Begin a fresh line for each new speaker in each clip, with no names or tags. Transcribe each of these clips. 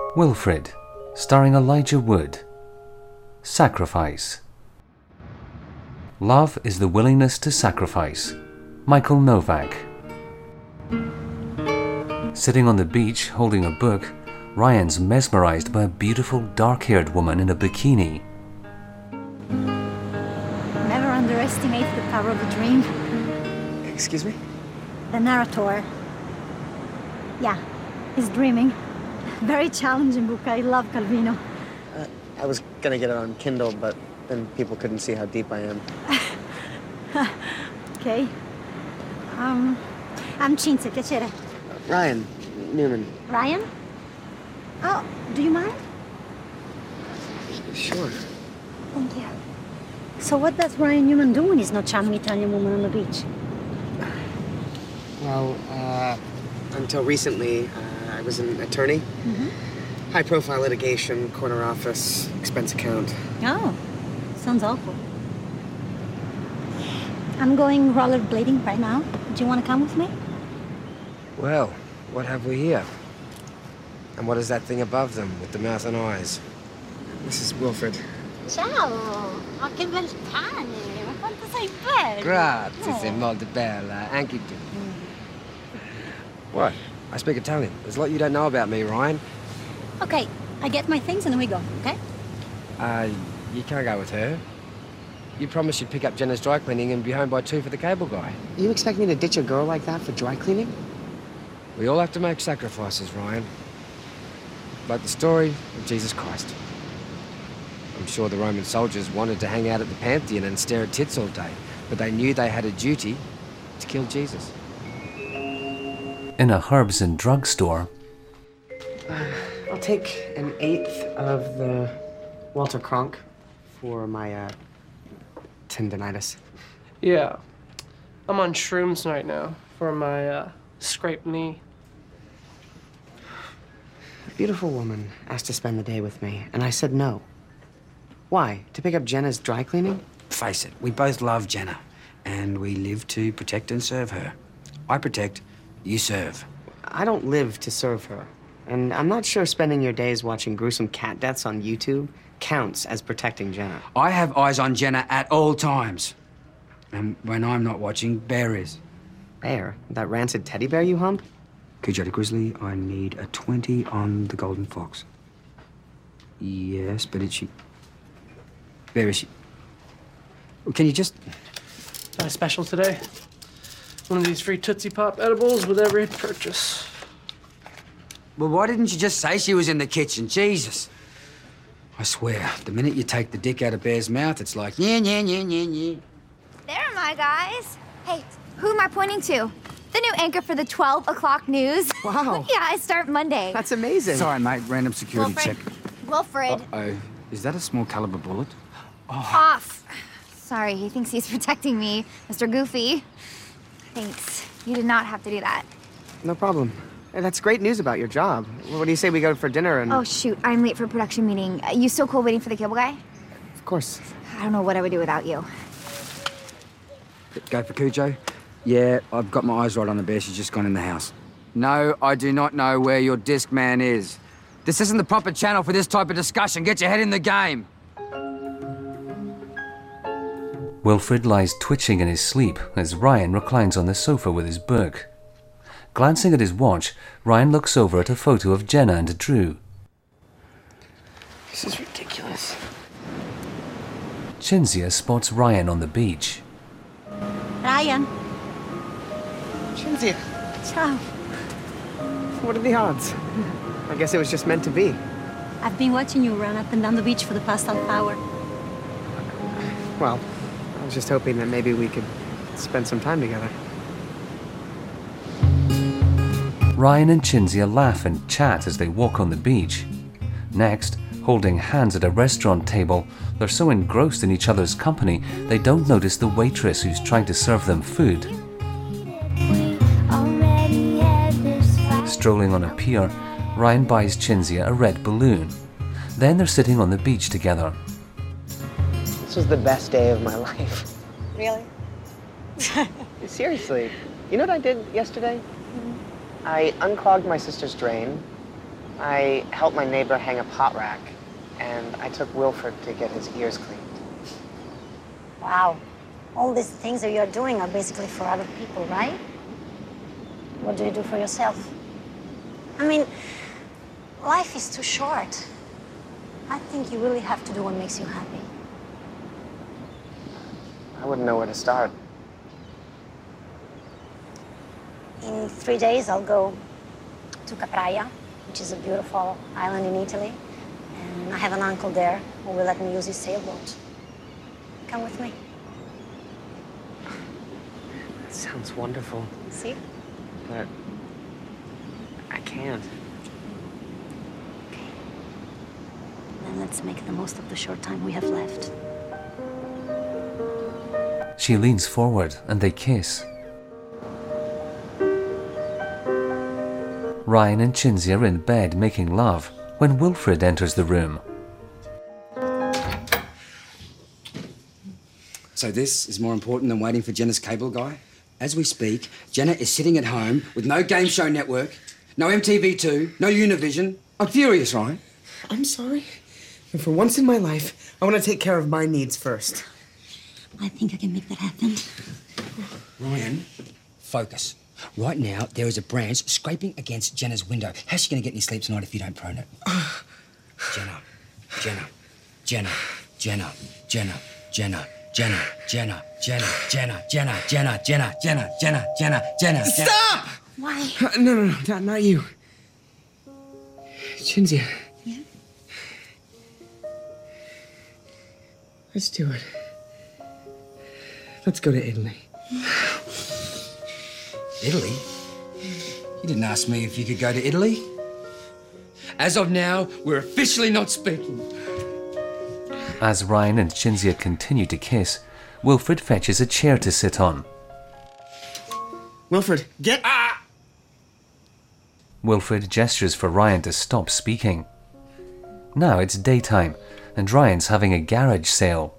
Wilfred, starring Elijah Wood. Sacrifice. Love is the willingness to sacrifice. Michael Novak. Sitting on the beach holding a book, Ryan's mesmerized by a beautiful dark-haired woman in a bikini.
Never underestimate the power of a dream.
Excuse me?
The narrator. Yeah, he's dreaming. Very challenging book. I love Calvino.
I was gonna get it on Kindle, but then people couldn't see how deep I am.
Okay. I'm Cinzia, piacere.
Ryan Newman.
Ryan? Oh, do you mind?
Sure.
Thank you. So what does Ryan Newman do when he's not charming Italian woman on the beach?
Well, until recently, I was an attorney. High-profile litigation, corner office, expense account.
Oh, sounds awful. I'm going rollerblading right now. Do you want to come with me?
Well, what have we here? And what is that thing above them with the mouth and eyes?
This is Wilfred.
Ciao! Ma che bel cane! Ma quanto sei bello!
Grazie,
Oh.
sei molto bella. Anche tu. What? I speak Italian. There's a lot you don't know about me, Ryan.
Okay, I get my things and then we go, okay?
You can't go with her. You promised you'd pick up Jenna's dry cleaning and be home by 2 for the cable guy.
You expect me to ditch a girl like that for dry cleaning?
We all have to make sacrifices, Ryan. Like the story of Jesus Christ. I'm sure the Roman soldiers wanted to hang out at the Pantheon and stare at tits all day, but they knew they had a duty to kill Jesus.
In a herbs and drug store,
I'll take an eighth of the Walter Cronk for my, tendinitis.
Yeah. I'm on shrooms right now for my, scraped knee.
A beautiful woman asked to spend the day with me, and I said no. Why? To pick up Jenna's dry cleaning?
Face it, we both love Jenna, and we live to protect and serve her. I protect, you serve.
I don't live to serve her. And I'm not sure spending your days watching gruesome cat deaths on YouTube counts as protecting Jenna.
I have eyes on Jenna at all times. And when I'm not watching, Bear is.
Bear? That rancid teddy bear you hump?
Cujo the Grizzly, I need a 20 on the Golden Fox. Yes, but is she... Where is she? Can you just...
Got a special today. One of these free Tootsie Pop edibles with every purchase.
Well, why didn't you just say she was in the kitchen? Jesus. I swear, the minute you take the dick out of Bear's mouth, it's like, yeah.
There are my guys. Hey, who am I pointing to? The new anchor for the 12 o'clock news.
Wow.
Yeah, I start Monday.
That's amazing.
Sorry, mate, random security
Wilfred.
check.
Wilfred.
Uh-oh. Is that a small caliber bullet?
Off. Sorry, he thinks he's protecting me, Mr. Goofy. Thanks. You did not have to do that.
No problem. Hey, that's great news about your job. What do you say we go for dinner and...
Oh, shoot. I'm late for a production meeting. You still cool waiting for the cable guy?
Of course.
I don't know what I would do without you.
Go for Cujo? Yeah, I've got my eyes right on the bear. She's just gone in the house. No, I do not know where your disc man is. This isn't the proper channel for this type of discussion. Get your head in the game.
Wilfred lies twitching in his sleep as Ryan reclines on the sofa with his book. Glancing at his watch, Ryan looks over at a photo of Jenna and Drew.
This is ridiculous.
Cinzia spots Ryan on the beach.
Ryan,
Cinzia,
ciao.
what are the odds? I guess it was just meant to be.
I've been watching you run up and down the beach for the past half hour.
Well, I was just hoping that maybe we could spend some time together.
Ryan and Cinzia laugh and chat as they walk on the beach. Next, holding hands at a restaurant table, they're so engrossed in each other's company they don't notice the waitress who's trying to serve them food. Strolling on a pier, Ryan buys Cinzia a red balloon. Then they're sitting on the beach together.
This was the best day of my life.
Really?
Seriously. You know what I did yesterday? I unclogged my sister's drain, I helped my neighbor hang a pot rack, and I took Wilfred to get his ears cleaned.
Wow. All these things that you're doing are basically for other people, right? What do you do for yourself? I mean, life is too short. I think you really have to do what makes you happy.
I wouldn't know where to start.
In 3 days, I'll go to Capraia, which is a beautiful island in Italy. And I have an uncle there who will let me use his sailboat. Come with me.
That sounds wonderful,
See?
but I can't.
Okay. Then let's make the most of the short time we have left.
She leans forward and they kiss. Ryan and Cinzia are in bed making love when Wilfred enters the room.
So this is more important than waiting for Jenna's cable guy? As we speak, Jenna is sitting at home with no game show network, no MTV2, no Univision. I'm furious, Ryan.
I'm sorry. And for once in my life, I want to take care of my needs first.
I think I can make that happen.
Ryan, focus. Right now, there is a branch scraping against Jenna's window. How's she going to get any sleep tonight if you don't prone it? Jenna, Jenna, Jenna, Jenna, Jenna, Jenna, Jenna, Jenna, Jenna, Jenna, Jenna, Jenna, Jenna, Jenna, Jenna, Jenna, Jenna.
Stop!
Why?
No, not you. Cinzia.
Yeah?
Let's do it. Let's go to Italy.
Italy? You didn't ask me if you could go to Italy. As of now, we're officially not speaking.
As Ryan and Cinzia continue to kiss, Wilfred fetches a chair to sit on.
Wilfred, get...
Wilfred gestures for Ryan to stop speaking. Now it's daytime, and Ryan's having a garage sale.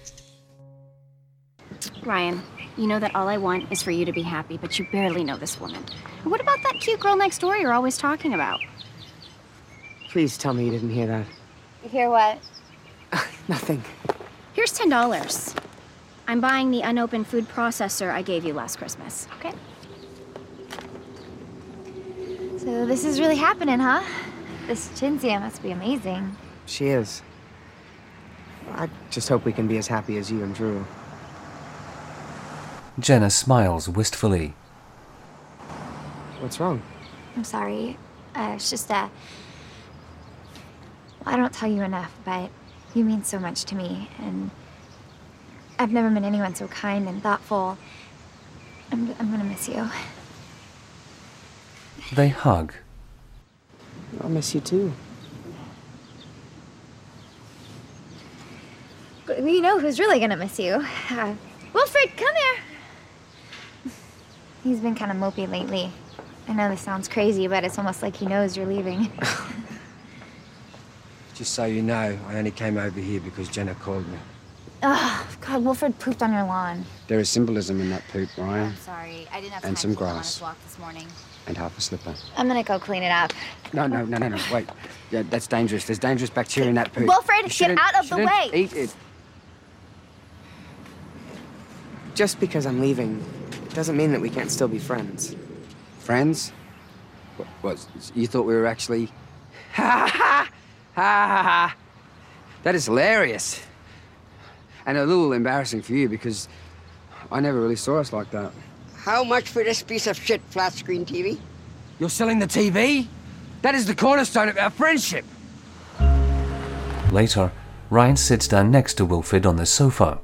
Ryan, you know that all I want is for you to be happy, but you barely know this woman. What about that cute girl next door you're always talking about?
Please tell me you didn't hear that.
You hear what?
Nothing.
Here's $10. I'm buying the unopened food processor I gave you last Christmas.
Okay. So this is really happening, huh? This Cinzia must be amazing.
She is. I just hope we can be as happy as you and Drew.
Jenna smiles wistfully.
What's wrong?
I'm sorry. It's just I don't tell you enough, but you mean so much to me, and I've never met anyone so kind and thoughtful. I'm gonna miss you.
They hug.
I'll miss you too.
You know who's really gonna miss you? Wilfred, come here. He's been kind of mopey lately. I know this sounds crazy, but it's almost like he knows you're leaving.
Just so you know, I only came over here because Jenna called me.
Oh, God, Wilfred pooped on your lawn.
There is symbolism in that poop, Ryan.
I'm sorry. I didn't have
And
time
some
to go on
grass.
his walk this morning.
And half a slipper.
I'm gonna go clean it up.
No, wait. Yeah, that's dangerous. There's dangerous bacteria in that poop.
Wilfred,
You
get
shouldn't-
out of the
shouldn't
way.
Eat it.
Just because I'm leaving doesn't mean that we can't still be friends.
Friends? What, you thought we were actually... Ha ha ha! That is hilarious. And a little embarrassing for you because I never really saw us like that.
How much for this piece of shit flat screen TV?
You're selling the TV? That is the cornerstone of our friendship.
Later, Ryan sits down next to Wilfred on the sofa.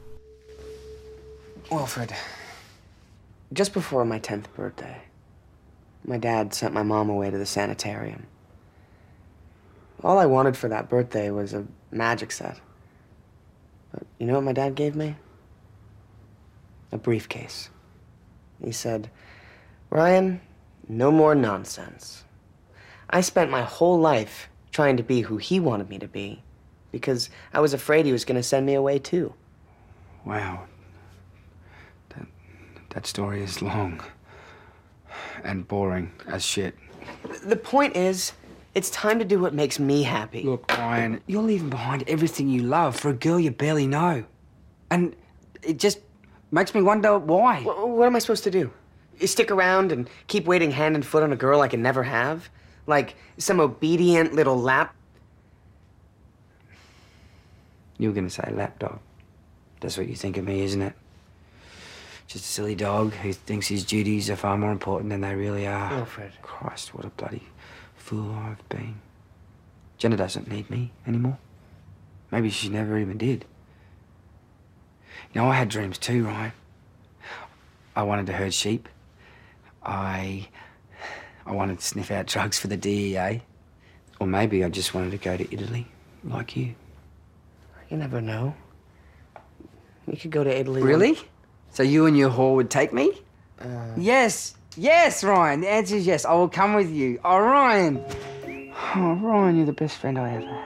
Wilfred, just before my 10th birthday, my dad sent my mom away to the sanitarium. All I wanted for that birthday was a magic set. But you know what my dad gave me? A briefcase. He said, "Ryan, no more nonsense." I spent my whole life trying to be who he wanted me to be because I was afraid he was going to send me away too.
Wow. That story is long. And boring as shit.
The point is, It's time to do what makes me happy.
Look, Ryan, you're leaving behind everything you love for a girl you barely know. And it just makes me wonder why.
What am I supposed to do? Stick around and keep waiting hand and foot on a girl I can never have? Like some obedient little lap?
You were gonna say lapdog. That's what you think of me, isn't it? Just a silly dog who thinks his duties are far more important than they really are.
Wilfred.
Christ, what a bloody fool I've been. Jenna doesn't need me anymore. Maybe she never even did. You know, I had dreams too, Ryan. I wanted to herd sheep. I wanted to sniff out drugs for the DEA. Or maybe I just wanted to go to Italy, like you.
You never know. We could go to Italy.
Really? So you and your whore would take me? Yes. Yes, Ryan. The answer is yes. I will come with you. Oh, Ryan. Oh, Ryan, you're the best friend I ever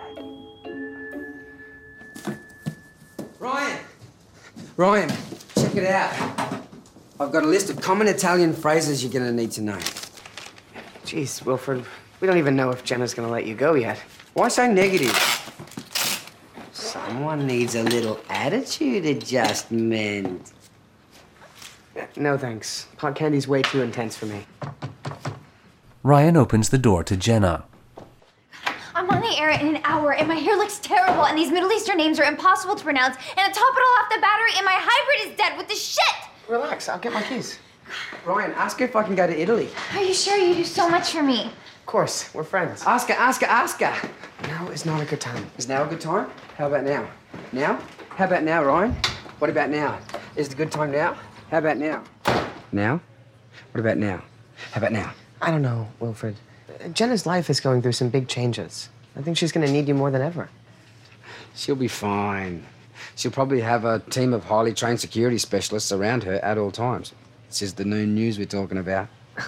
had. Ryan! Ryan, check it out. I've got a list of common Italian phrases you're gonna need to know.
Jeez, Wilfred, we don't even know if Jenna's gonna let you go yet.
Why so negative? Someone needs a little attitude adjustment.
No, thanks. Pot candy's way too intense for me.
Ryan opens the door to Jenna.
I'm on the air in an hour, and my hair looks terrible, and these Middle Eastern names are impossible to pronounce, and to top it all off, the battery in my hybrid is dead with the shit!
Relax, I'll get my keys.
Ryan, ask her if I can go to Italy.
Are you sure? You do so much for me.
Of course, we're friends.
Ask her.
Now is not a good time.
Is now a good time? How about now? Now? How about now, Ryan? What about now? Is it a good time now? How about now? Now? What about now? How about now?
I don't know, Wilfred. Jenna's life is going through some big changes. I think she's gonna need you more than ever.
She'll be fine. She'll probably have a team of highly trained security specialists around her at all times. This is the noon news we're talking about.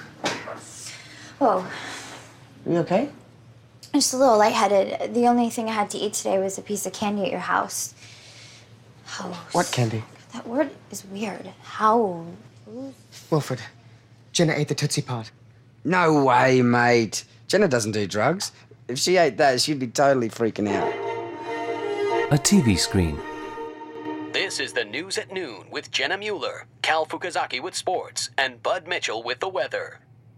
Oh,
Are you okay?
just a little lightheaded. The only thing I had to eat today was a piece of candy at your house. House.
What candy?
That word is weird. House.
Wilfred, Jenna ate the Tootsie Pop.
No way, mate. Jenna doesn't do drugs. If she ate that, she'd be totally freaking out.
A TV screen.
This is the News at Noon with Jenna Mueller, Cal Fukuzaki with sports, and Bud Mitchell with the weather.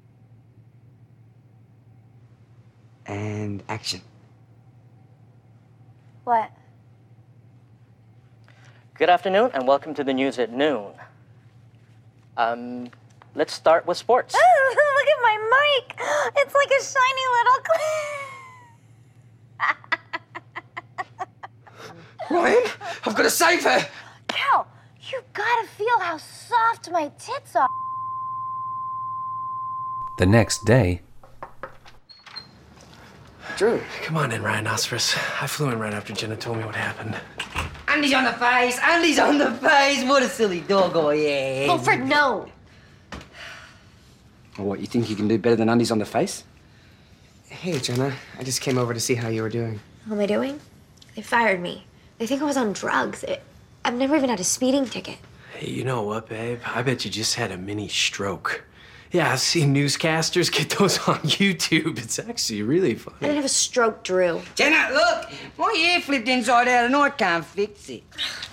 And action.
What?
Good afternoon and welcome to the News at Noon. Let's start with sports.
Look at my mic. It's like a shiny little
Ryan, I've got to save her.
Cal, you gotta feel how soft my tits are.
The next day,
Drew, come on in, Rhinoceros. I flew in right after Jenna told me what happened.
Andy's on the face. Andy's on the face. What a silly dog I am.
Wilfred, no.
Oh, what, you think you can do better than Undies on the face?
Hey, Jenna. I just came over to see how you were doing.
How am I doing? They fired me. They think I was on drugs. I've never even had a speeding ticket.
Hey, you know what, babe? I bet you just had a mini stroke. Yeah, I've seen newscasters get those on YouTube. It's actually really
I
funny.
didn't have a stroke, Drew.
Jenna, look! My hair flipped inside out and I can't fix it.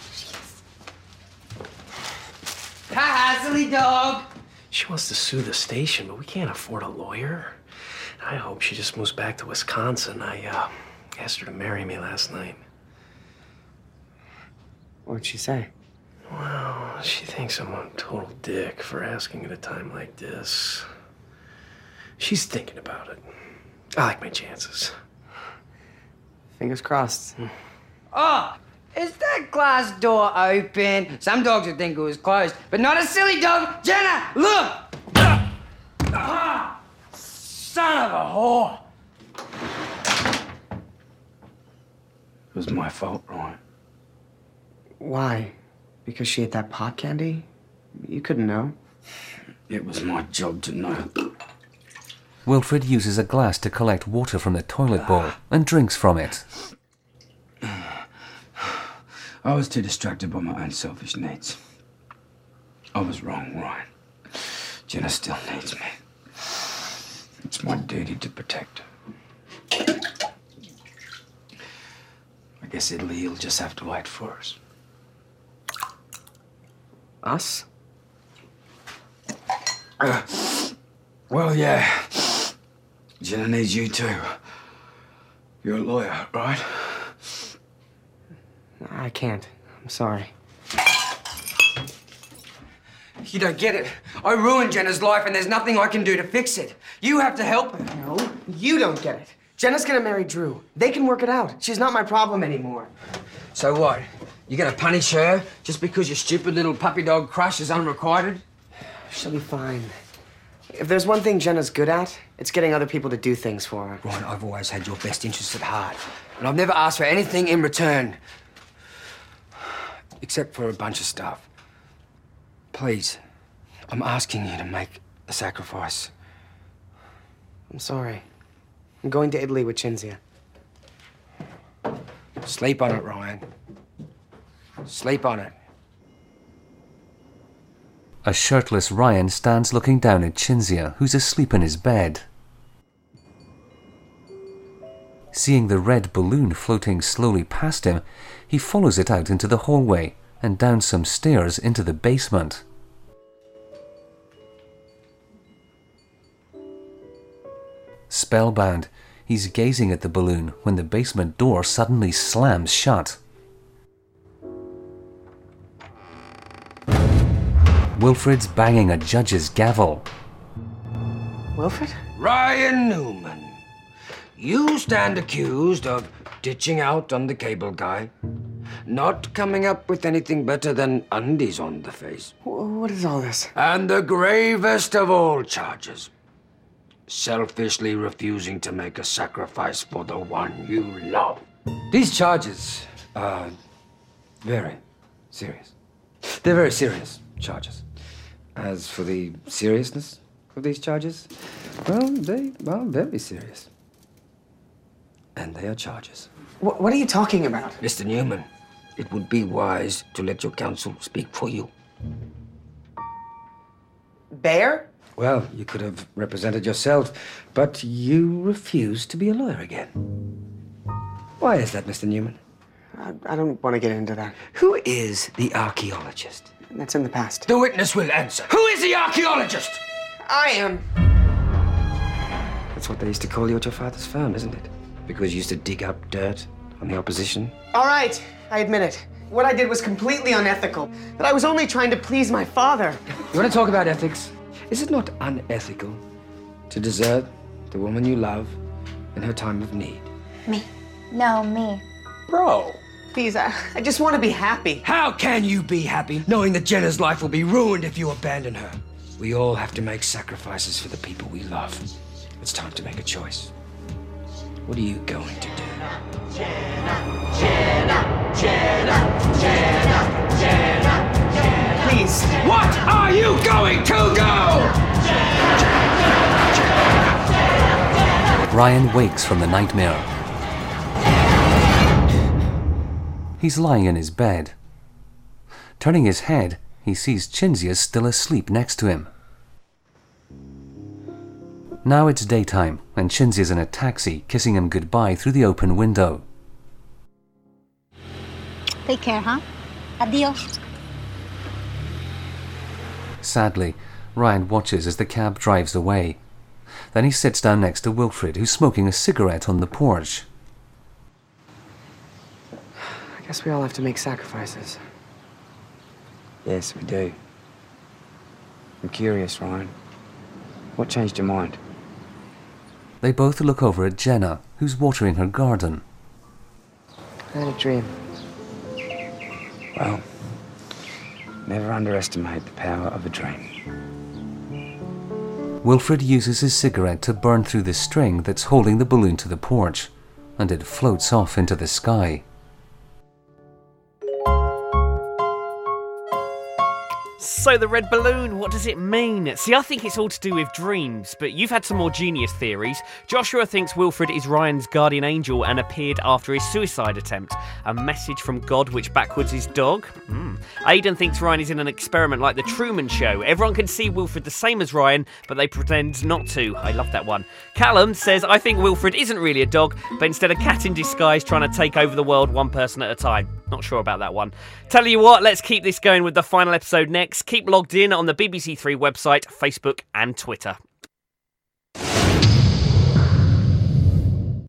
Ha-ha, silly dog!
She wants to sue the station, but we can't afford a lawyer. I hope she just moves back to Wisconsin. I asked her to marry me last night.
What'd she say?
Well, she thinks I'm a total dick for asking at a time like this. She's thinking about it. I like my chances.
Fingers crossed.
Oh, is that glass door open? Some dogs would think it was closed, but not a silly dog. Jenna, look! Ah, son of a whore! It was my fault, Ryan.
Why? Because she ate that pot candy? You couldn't know.
It was my job to know.
Wilfred uses a glass to collect water from the toilet bowl and drinks from it.
I was too distracted by my own selfish needs. I was wrong, Ryan. Jenna still needs me. It's my duty to protect her. guess Italy will just have to wait for us.
Us?
Well, yeah. Jenna needs you too. You're a lawyer, right?
I can't. I'm sorry.
You don't get it. I ruined Jenna's life and there's nothing I can do to fix it. You have to help her.
No, you don't get it. Jenna's gonna marry Drew. They can work it out. She's not my problem anymore.
So what? You gonna punish her just because your stupid little puppy dog crush is unrequited?
She'll be fine. If there's one thing Jenna's good at, it's getting other people to do things for her.
Ryan, I've always had your best interests at heart. And I've never asked for anything in return. Except for a bunch of stuff. Please, I'm asking you to make a sacrifice.
I'm sorry. I'm going to Italy with Cinzia.
Sleep on it, Ryan. Sleep on it.
A shirtless Ryan stands looking down at Cinzia, who's asleep in his bed. Seeing the red balloon floating slowly past him, he follows it out into the hallway and down some stairs into the basement. Spellbound, he's gazing at the balloon when the basement door suddenly slams shut. Wilfred's banging a judge's gavel.
Wilfred?
Ryan Newman, you stand accused of ditching out on the cable guy, not coming up with anything better than undies on the face.
What is all this?
And the gravest of all charges, selfishly refusing to make a sacrifice for the one you love. These charges are very serious. They're very serious charges. As for the seriousness of these charges, well, they are very serious. And they are charges.
What are you talking about?
Mr. Newman, it would be wise to let your counsel speak for you.
Bear?
Well, you could have represented yourself, but you refused to be a lawyer again. Why is that, Mr. Newman?
I don't want to get into that.
Who is the archaeologist?
That's in the past.
The witness will answer. Who is the archaeologist?
I am.
That's what they used to call you at your father's firm, isn't it? Because you used to dig up dirt on the opposition?
All right, I admit it. What I did was completely unethical. But I was only trying to please my father.
You want to talk about ethics? Is it not unethical to desert the woman you love in her time of need?
Me. No, me.
Bro.
Please, I just want to be happy.
How can you be happy knowing that Jenna's life will be ruined if you abandon her? We all have to make sacrifices for the people we love. It's time to make a choice. What are you going to do?
Jenna, Jenna, Jenna, Jenna, Jenna, Jenna.
Please.
What are you going to do?
Ryan wakes from the nightmare. He's lying in his bed. Turning his head, he sees Cinzia still asleep next to him. Now it's daytime, and Cinzia's in a taxi, kissing him goodbye through the open window.
Take care, huh? Adios.
Sadly, Ryan watches as the cab drives away. Then he sits down next to Wilfred, who's smoking a cigarette on the porch.
I guess we all have to make sacrifices.
Yes, we do. I'm curious, Ryan. What changed your mind?
They both look over at Jenna, who's watering her garden.
I had a dream.
Well, never underestimate the power of a dream.
Wilfred uses his cigarette to burn through the string that's holding the balloon to the porch, and it floats off into the sky.
So the red balloon, what does it mean? See, I think it's all to do with dreams, but you've had some more genius theories. Joshua thinks Wilfred is Ryan's guardian angel and appeared after his suicide attempt. A message from God which backwards his dog? Aidan thinks Ryan is in an experiment like the Truman Show. Everyone can see Wilfred the same as Ryan, but they pretend not to. I love that one. Callum says, I think Wilfred isn't really a dog, but instead a cat in disguise trying to take over the world one person at a time. Not sure about that one. Tell you what, let's keep this going with the final episode next. Keep logged in on the BBC Three website, Facebook and Twitter.